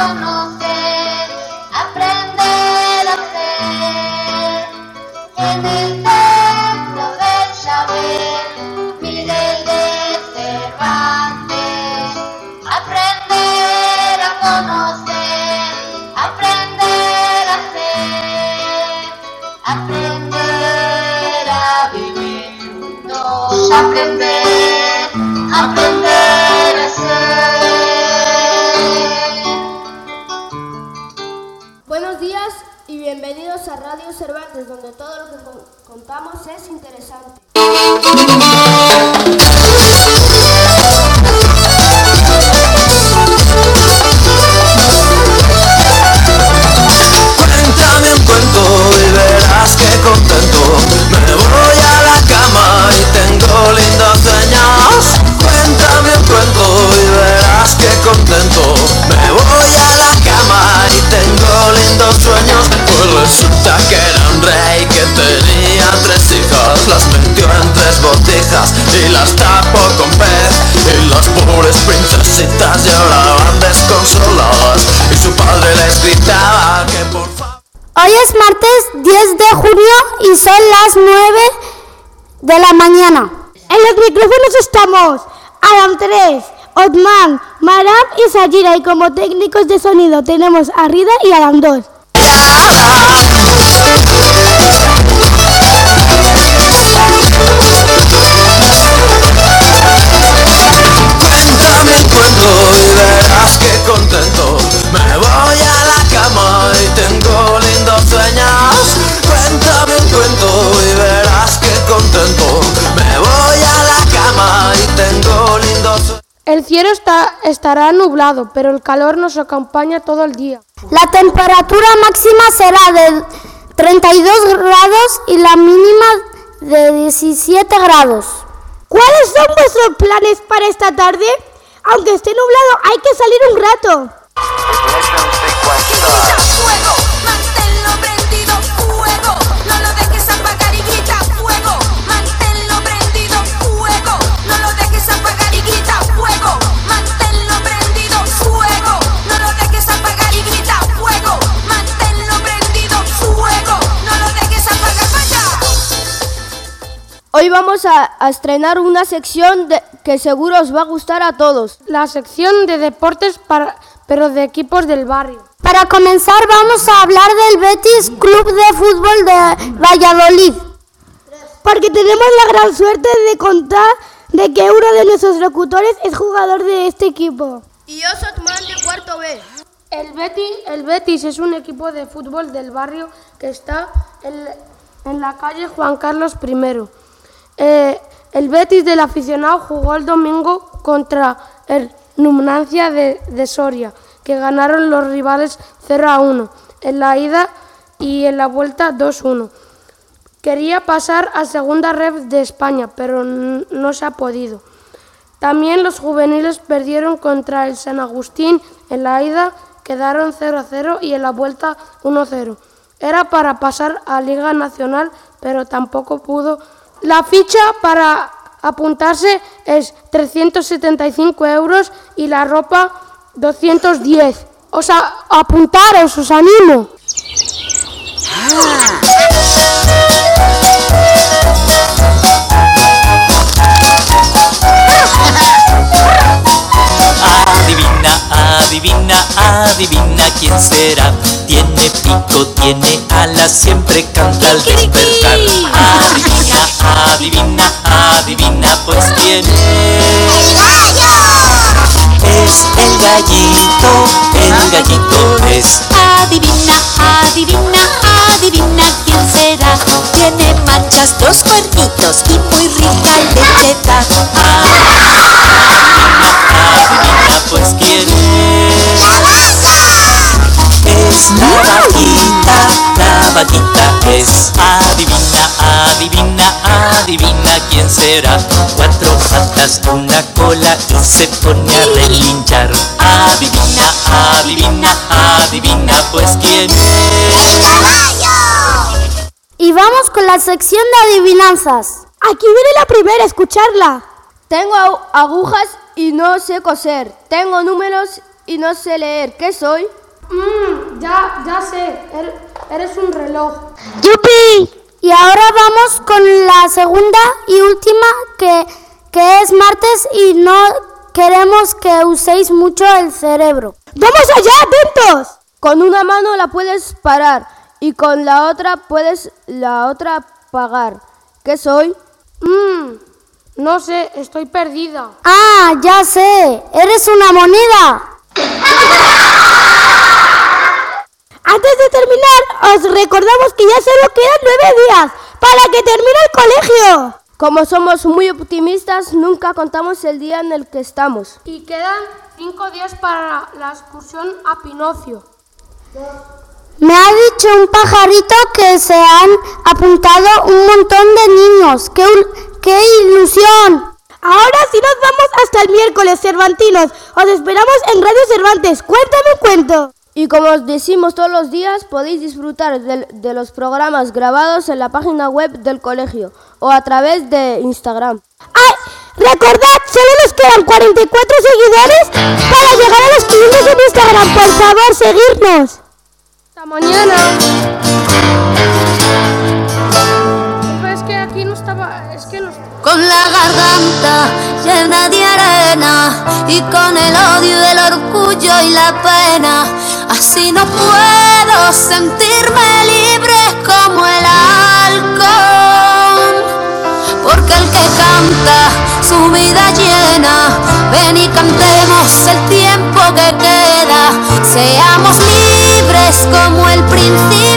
conocer, aprender a ser. En el templo del saber, Miguel de Cervantes. Aprender a conocer, aprender a ser, aprender a vivir juntos, aprender a ser. Buenos días y bienvenidos a Radio Cervantes, donde todo lo que contamos es interesante. Cuéntame un cuento y verás que contento me voy a la cama y tengo lindos sueños. Cuéntame un cuento y verás que contento me voy a la cama y tengo lindos sueños. Pues resulta que era un rey que tenía 3 hijas, las metió en 3 botijas y las tapó con pez. Y las pobres princesitas lloraban desconsoladas y su padre les gritaba que por favor. Hoy es martes 10 de junio y son las 9 de la mañana. En los micrófonos estamos Adam 3, Otman, Maram y Sajira, y como técnicos de sonido tenemos a Rida y Adam 2. Cuéntame un cuento y verás que contento me voy a la cama y tengo lindos sueños. Cuéntame un cuento y verás que contento me voy a la cama y tengo lindos sueños. El cielo estará nublado, pero el calor nos acompaña todo el día. La temperatura máxima será de 32 grados y la mínima de 17 grados. ¿Cuáles son vuestros planes para esta tarde? Aunque esté nublado, hay que salir un rato. Grita fuego, manténlo prendido, fuego. No lo dejes apagar y grita fuego. Manténlo prendido, fuego. No lo dejes apagar y grita fuego. Manténlo prendido, fuego. No lo dejes apagar y grita fuego. Manténlo prendido, fuego. No lo dejes apagar, vaya. Hoy vamos a estrenar una sección que seguro os va a gustar a todos. La sección de deportes pero de equipos del barrio. Para comenzar vamos a hablar del Betis Club de Fútbol de Valladolid. Porque tenemos la gran suerte de contar de que uno de nuestros locutores es jugador de este equipo. Y yo soy Otman de cuarto B. El Betis es un equipo de fútbol del barrio que está en la calle Juan Carlos I. El Betis del aficionado jugó el domingo contra el Numancia de Soria, que ganaron los rivales 0-1 en la ida y en la vuelta 2-1. Quería pasar a segunda red de España, pero no se ha podido. También los juveniles perdieron contra el San Agustín en la ida, quedaron 0-0 y en la vuelta 1-0. Era para pasar a Liga Nacional, pero tampoco pudo. La ficha para apuntarse es 375 € y la ropa 210. Apuntaros, os animo. Adivina, adivina, adivina quién será. Tiene pico, tiene alas, siempre canta al despertar. Adivina, adivina, adivina, pues quién es. Es el gallito es. Adivina, adivina, adivina quién será. Tiene manchas, 2 cuernitos y muy rica leche da. Adivina, pues quién es. Es la vaquita es. Adivina, adivina, adivina quién será. 4 patas, una cola y se pone a relinchar. Adivina, adivina, adivina, pues quién es. Y vamos con la sección de adivinanzas. Aquí viene la primera, escucharla. Tengo agujas y no sé coser. Tengo números y no sé leer. ¿Qué soy? Ya sé, eres un reloj. ¡Yupi! Y ahora vamos con la segunda y última, que es martes y no queremos que uséis mucho el cerebro. ¡Vamos allá, atentos! Con una mano la puedes parar y con la otra puedes la otra pagar. ¿Qué soy? No sé, estoy perdida. ¡Ah, ya sé! ¡Eres una moneda! Antes de terminar, os recordamos que ya solo quedan 9 días para que termine el colegio. Como somos muy optimistas, nunca contamos el día en el que estamos. Y quedan 5 días para la excursión a Pinocio. Me ha dicho un pajarito que se han apuntado un montón de niños. ¡Qué ilusión! Ahora sí nos vamos hasta el miércoles, Cervantinos. Os esperamos en Radio Cervantes. Cuéntame un cuento. Y como os decimos todos los días, podéis disfrutar de los programas grabados en la página web del colegio o a través de Instagram. ¡Ay! Recordad, solo nos quedan 44 seguidores para llegar a los 500 en Instagram. Por favor, seguidnos. ¡Hasta mañana! Pero es que aquí no estaba... Es que no... Con la garganta llena de arena y con el odio, el orgullo y la pena, así no puedo sentirme libre como el halcón. Porque el que canta su vida llena, ven y cantemos el tiempo que queda, seamos libres como el principio.